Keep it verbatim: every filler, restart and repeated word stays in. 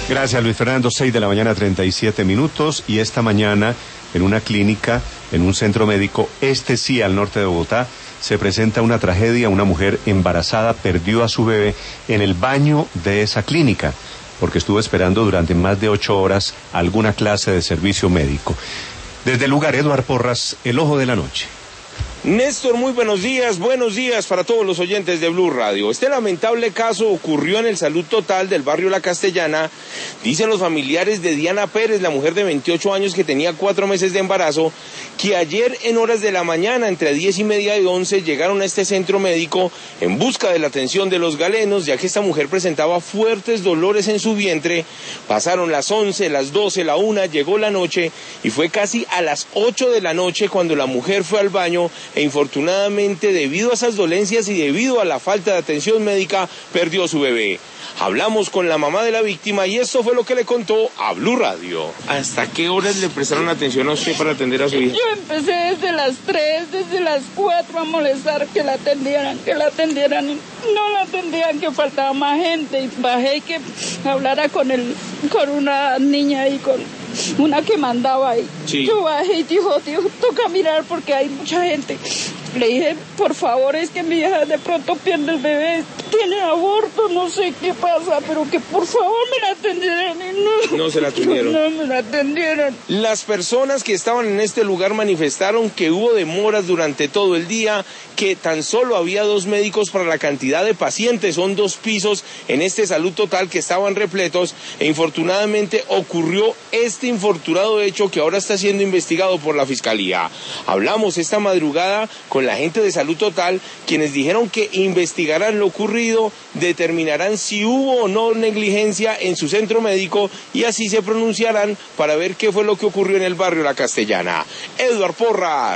Gracias, Luis Fernando. Seis de la mañana, treinta y siete minutos. Y esta mañana, en una clínica, en un centro médico, este sí, al norte de Bogotá, se presenta una tragedia. Una mujer embarazada perdió a su bebé en el baño de esa clínica, porque estuvo esperando durante más de ocho horas alguna clase de servicio médico. Desde el lugar, Eduardo Porras, el ojo de la noche. Néstor, muy buenos días, buenos días para todos los oyentes de Blue Radio. Este lamentable caso ocurrió en el Salud Total del barrio La Castellana. Dicen los familiares de Diana Pérez, la mujer de veintiocho años que tenía cuatro meses de embarazo, que ayer en horas de la mañana, entre diez y media y once, llegaron a este centro médico en busca de la atención de los galenos, ya que esta mujer presentaba fuertes dolores en su vientre. Pasaron las once, las doce, la una, llegó la noche y fue casi a las ocho de la noche cuando la mujer fue al baño e infortunadamente, debido a esas dolencias y debido a la falta de atención médica, perdió su bebé. Hablamos con la mamá de la víctima y esto fue lo que le contó a Blue Radio. ¿Hasta qué horas le prestaron atención a usted para atender a su hija? Yo empecé desde las tres, desde las cuatro a molestar que la atendieran, que la atendieran. Y no la atendían, que faltaba más gente. Y bajé y que hablara con, el, con una niña y con una que mandaba ahí. Sí. Yo bajé y dijo, tío, toca mirar porque hay mucha gente. Le dije, por favor, es que mi hija de pronto pierde el bebé, tiene aborto, no sé qué pasa, pero que por favor me la atendieran. Y no, no se la atendieron. No me la atendieron. Las personas que estaban en este lugar manifestaron que hubo demoras durante todo el día, que tan solo había dos médicos para la cantidad de pacientes, son dos pisos en este Salud Total que estaban repletos, e infortunadamente ocurrió este infortunado hecho que ahora está siendo investigado por la Fiscalía. Hablamos esta madrugada con la gente de Salud Total, quienes dijeron que investigarán lo ocurrido, determinarán si hubo o no negligencia en su centro médico y así se pronunciarán para ver qué fue lo que ocurrió en el barrio La Castellana. Eduardo Porras.